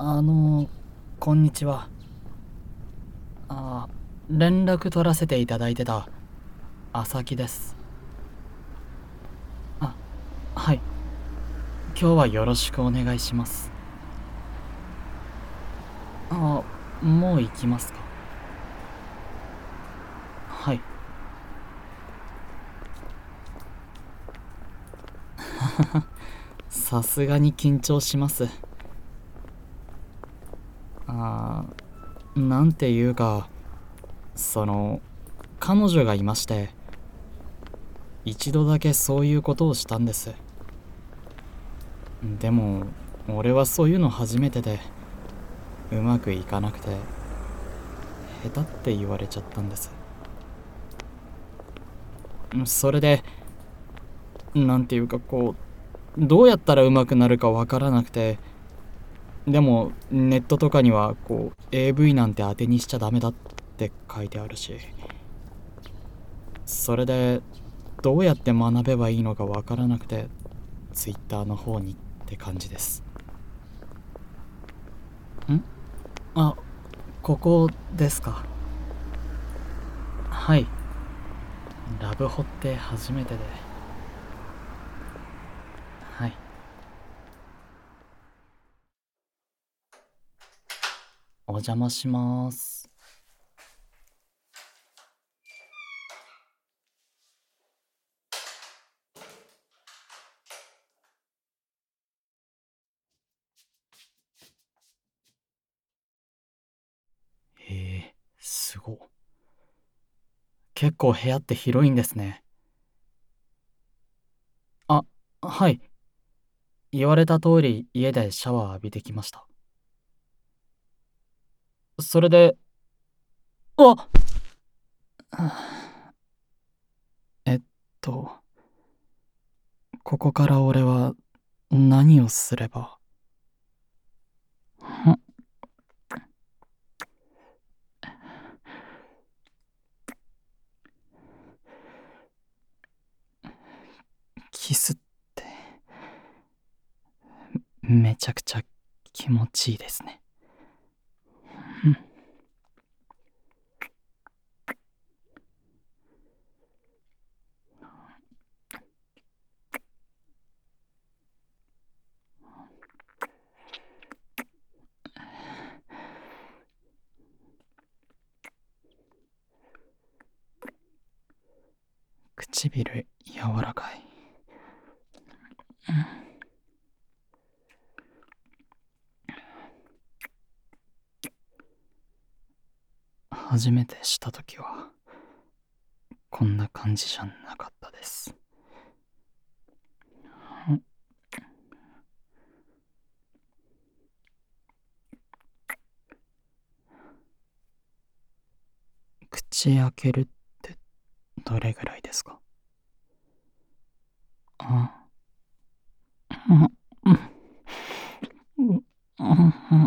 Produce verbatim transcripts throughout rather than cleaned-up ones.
あの、こんにちは。あ、連絡取らせていただいてた、朝木です。あ、はい。今日はよろしくお願いします。あ、もう行きますか？はい。さすがに緊張します。あ、なんていうか、その、彼女がいまして、一度だけそういうことをしたんです。でも、俺はそういうの初めてで、うまくいかなくて、下手って言われちゃったんです。それで、なんていうかこう、どうやったら上手くなるかわからなくて、でもネットとかにはこう エーブイ なんて当てにしちゃダメだって書いてあるし、それでどうやって学べばいいのかわからなくて Twitter の方にって感じです。んあ、ここですか？はい。ラブホって初めてで。はい。お邪魔します。へえ、すご。結構部屋って広いんですね。あ、はい。言われた通り家でシャワー浴びてきました。それで、あえっと、ここから俺は何をすれば。んキスってめちゃくちゃ気持ちいいですね。唇柔らかい。初めてした時はこんな感じじゃなかったです。口開けるってどれぐらいですか？あ、うんうんうん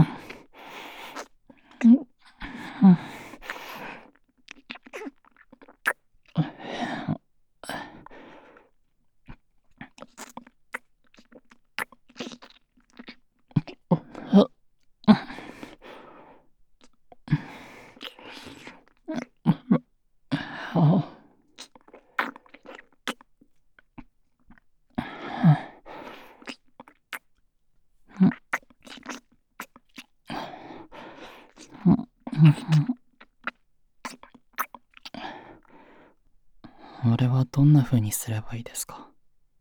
俺はどんな風にすればいいですか？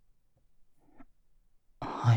はい。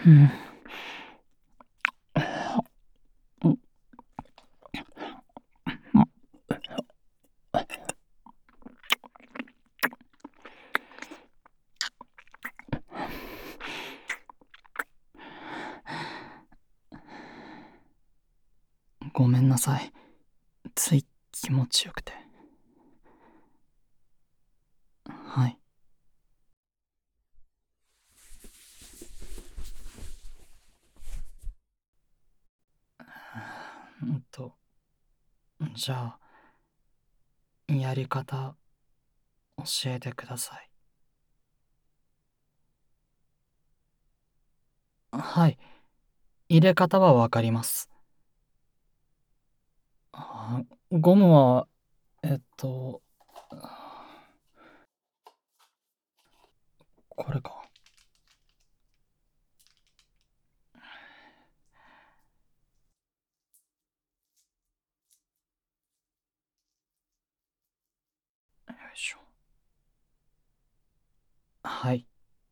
ごめんなさい。つい気持ちよくて。はい。うんと、じゃあ、やり方、教えてください。はい。入れ方はわかります。あ、ゴムは、えっと、これか。よいしょ。はい。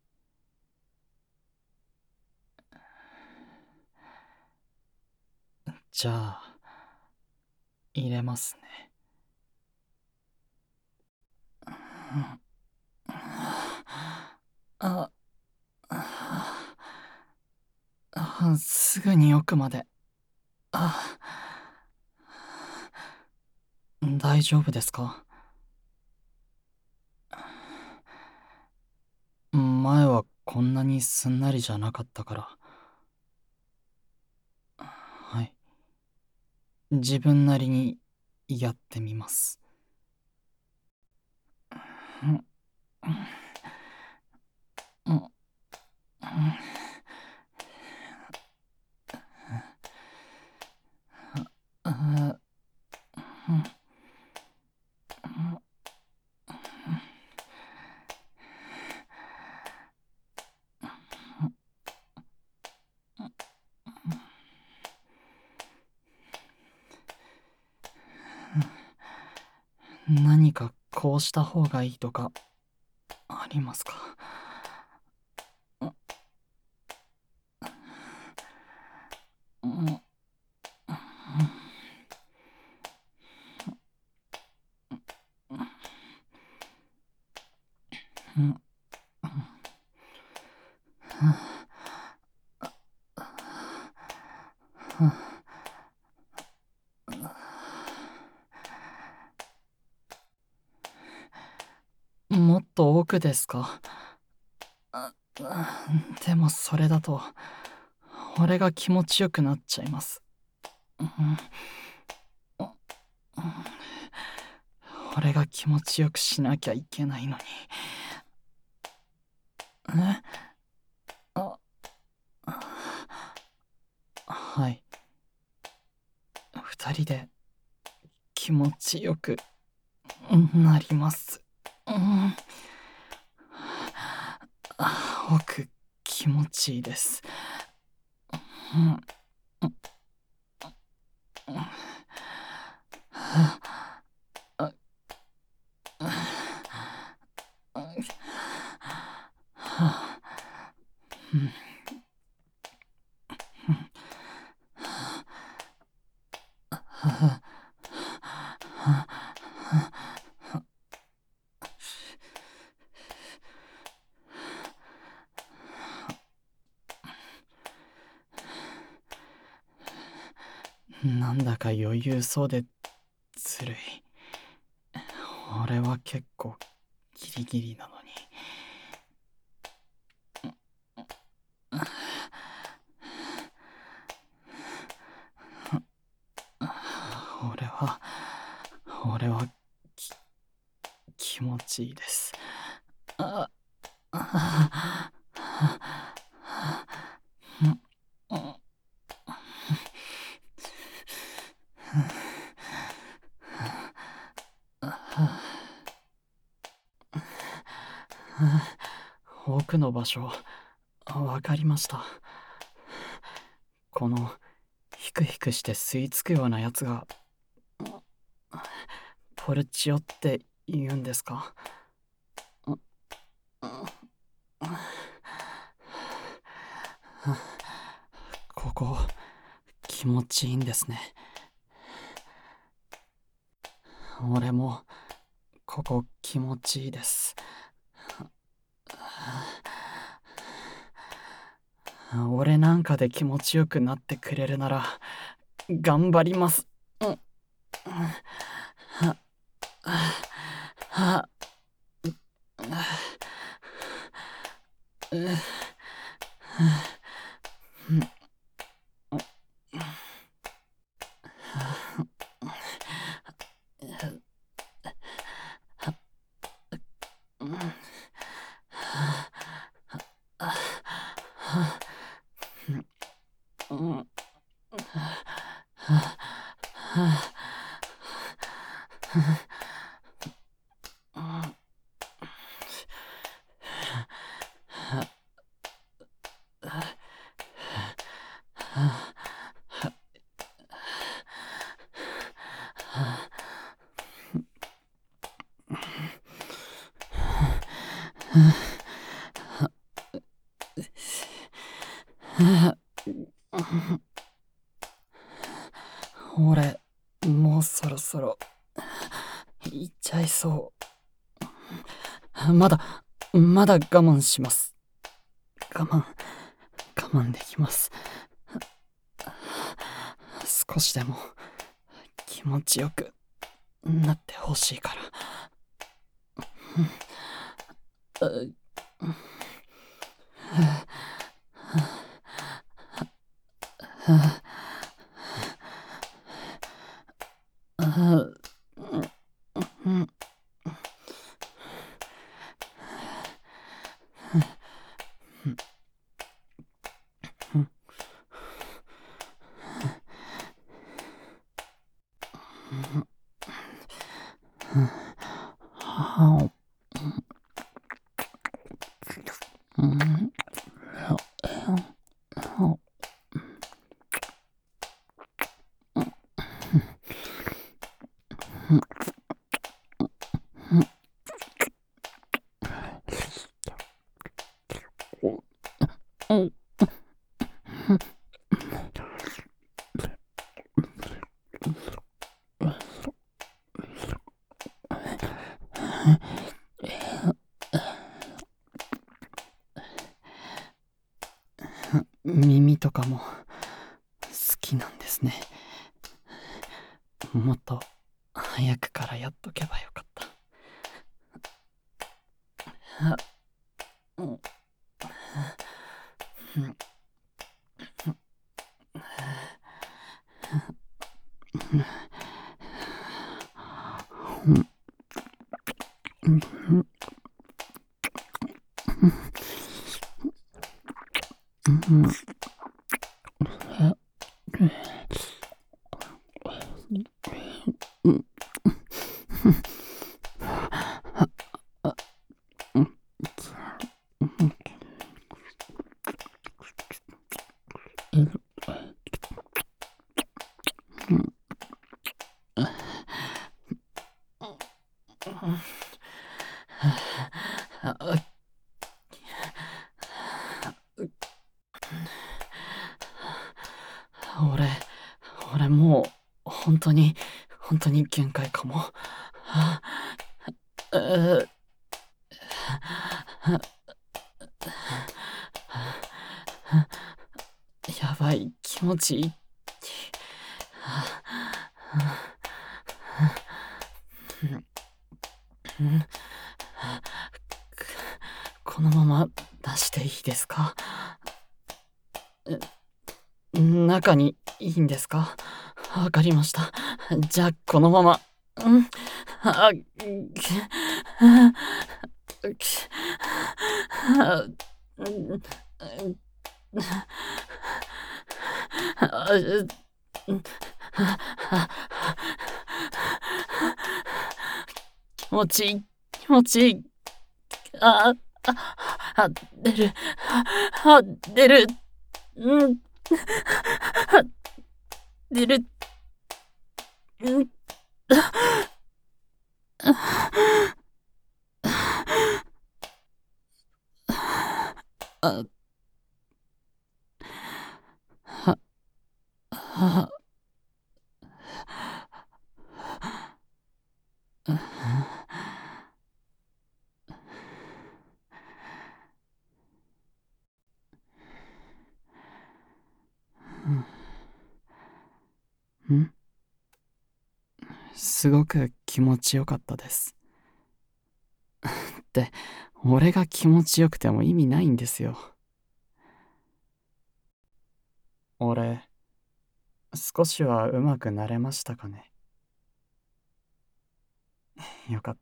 じゃあ、入れますね。あ、あ、すぐに奥まで。あ、大丈夫ですか？前はこんなにすんなりじゃなかったから。はい。自分なりにやってみます。うん、うん、うん、うん、何かこうした方がいいとかありますか？うん、うん、もっと奥ですか？あ、でもそれだと俺が気持ちよくなっちゃいます。うん、俺が気持ちよくしなきゃいけないのに。え、あ、はい。二人で気持ちよくなります。うん、奥気持ちいいです。うん、なんだか余裕そうでずるい。俺は結構ギリギリなのに。俺は俺はき気持ちいいです。ああ、奥の場所わかりました。このヒクヒクして吸い付くようなやつがポルチオって言うんですか？ ここ気持ちいいんですね。俺もここ気持ちいいです。俺なんかで気持ちよくなってくれるなら頑張ります。うん。はは俺もうそろそろ行っちゃいそう。まだまだ我慢します。我慢我慢できます。少しでも気持ちよくなってほしいから。耳とかも好きなんですね。もっと早くからやっとけばよかった。俺俺もう本当に本当に限界かも。やばい、気持ちいい。このまま出していいですか？中にいいんですか？わかりました。じゃあこのまま。うん。あ気持ちいい、気持ちいい。ああ、あ、出る。あ、出る。うん。出る。うん。あ、 あ、んすごく気持ちよかったです。って俺が気持ちよくても意味ないんですよ。俺少しは上手くなれましたかね。よかった。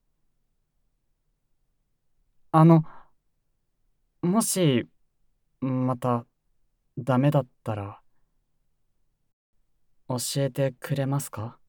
あのもしまたダメだったら教えてくれますか？